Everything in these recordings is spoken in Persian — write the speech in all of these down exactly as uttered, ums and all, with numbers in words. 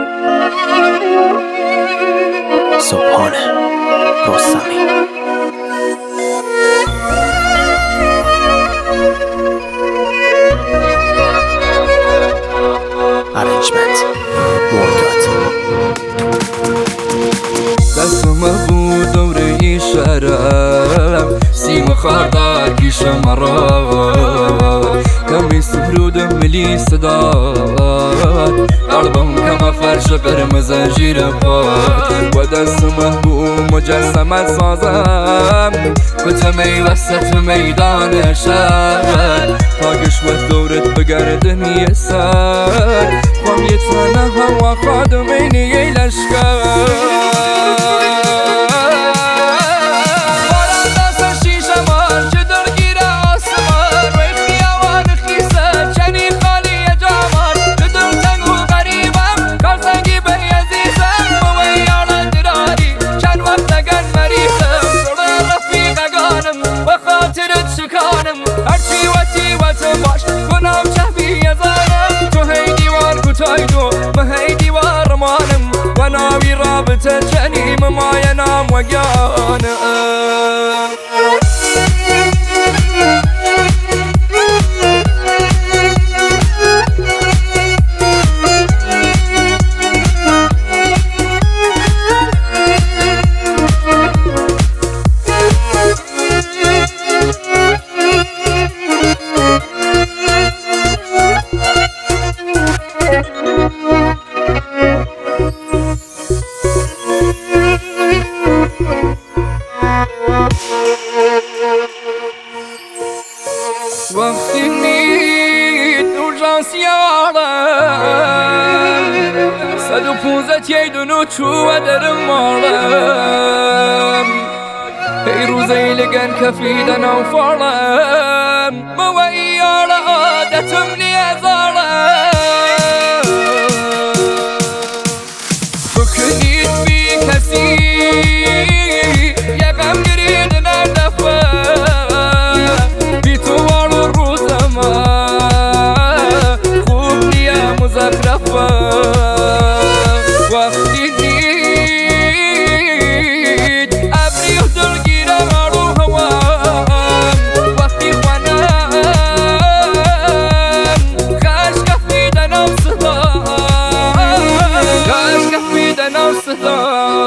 سبحان رستمی. Arrangement مرداد. دستم بود دوره ای شرم، سیم خاردار پیشم مرا کمی سفرودم ملی صداد، قلبم کم فرش قرمز جیر باد و دستم بود مجسمت سازم کتمی وسط میدان شهر تاگش و دورت بگردن یه سر خم یه تنه هوا خادمینی یه لشکر هرچی وقتی وقت باش کنم چهبی ازانم تو هی دیوار کتای دو من هی دیوار مانم و ناوی رابطه جنیم ماینام و گیانم وقتی نید اورژانس یارم صد و پونزد ییدون و چوه درم مارم هی روزی لگن کفیدن و فارم موه یار عادتم نیزارم بکنید بی کسی یکم گرید نردفه وقتی دید ابری و دلگیرم رو هوام وقتی خوانم خش کفیدن و صدا خش کفیدن و صدا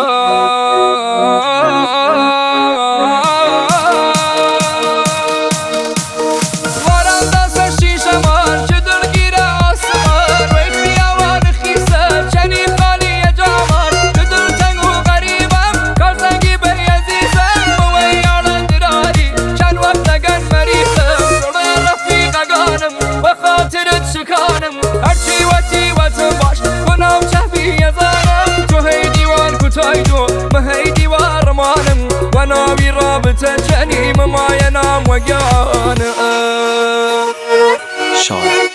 هرچی وقتی وقت باش کنم چهبی ازانم تو هی دیوار کتای دو من هی دیوار مانم و ناوی رابطه جنیم ماینام و گیانم. شاعر